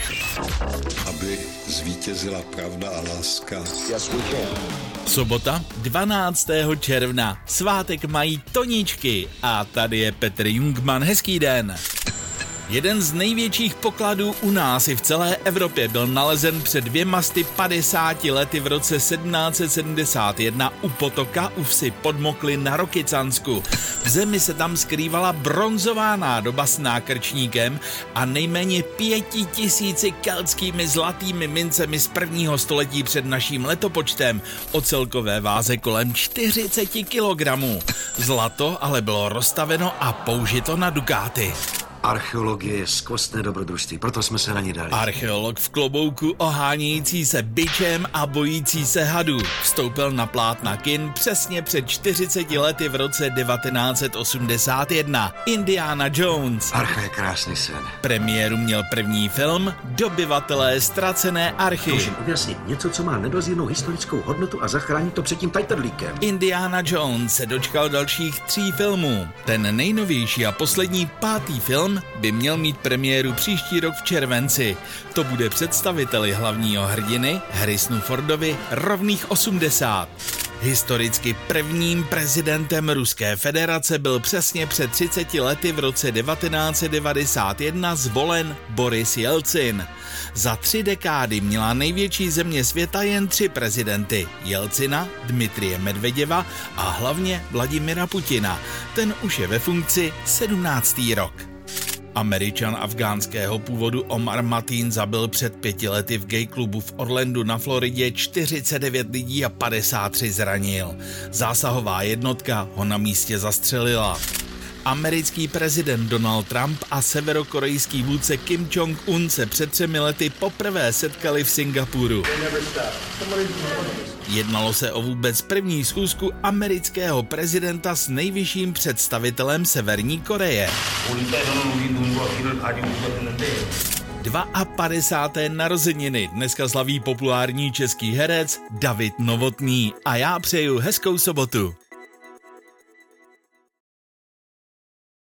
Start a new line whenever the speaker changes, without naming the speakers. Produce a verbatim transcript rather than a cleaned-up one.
Aby zvítězila pravda a láska.
Sobota, dvanáctého června. Svátek mají Toničky a tady je Petr Jungmann. Hezký den. Jeden z největších pokladů u nás i v celé Evropě byl nalezen před dvěma sty padesáti lety v roce sedmnáct set sedmdesát jedna u potoka u vsi Podmokly na Rokycansku. V zemi se tam skrývala bronzová nádoba s nákrčníkem a nejméně pěti tisíci keltskými zlatými mincemi z prvního století před naším letopočtem o celkové váze kolem čtyřicet kilogramů. Zlato ale bylo rozstaveno a použito na dukáty.
Archeologie je skvostné dobrodružství, proto jsme se na ní dali.
Archeolog v klobouku ohánějící se bičem a bojící se hadů vstoupil na plátna kin přesně před čtyřiceti lety v roce devatenáct set osmdesát jedna. Indiana Jones.
Archa je krásný sen.
Premiéru měl první film Dobyvatelé ztracené archy.
Můžeme objasnit něco, co má nedozírnou historickou hodnotu a zachránit to před tím tajtrlíkem.
Indiana Jones se dočkal dalších tří filmů. Ten nejnovější a poslední pátý film by měl mít premiéru příští rok v červenci. To bude představiteli hlavního hrdiny Harrisonu Fordovi rovných osmdesát. Historicky prvním prezidentem Ruské federace byl přesně před třiceti lety v roce devatenáct set devadesát jedna zvolen Boris Jelcin. Za tři dekády měla největší země světa jen tři prezidenty. Jelcina, Dmitrije Medveděva a hlavně Vladimira Putina. Ten už je ve funkci sedmnáctý rok. Američan afgánského původu Omar Mateen zabil před pěti lety v gay klubu v Orlandu na Floridě čtyřicet devět lidí a padesát tři zranil. Zásahová jednotka ho na místě zastřelila. Americký prezident Donald Trump a severokorejský vůdce Kim Jong-un se před třemi lety poprvé setkali v Singapuru. Jednalo se o vůbec první schůzku amerického prezidenta s nejvyšším představitelem Severní Koreje. padesátého narozeniny dneska slaví populární český herec David Novotný a já přeju hezkou sobotu.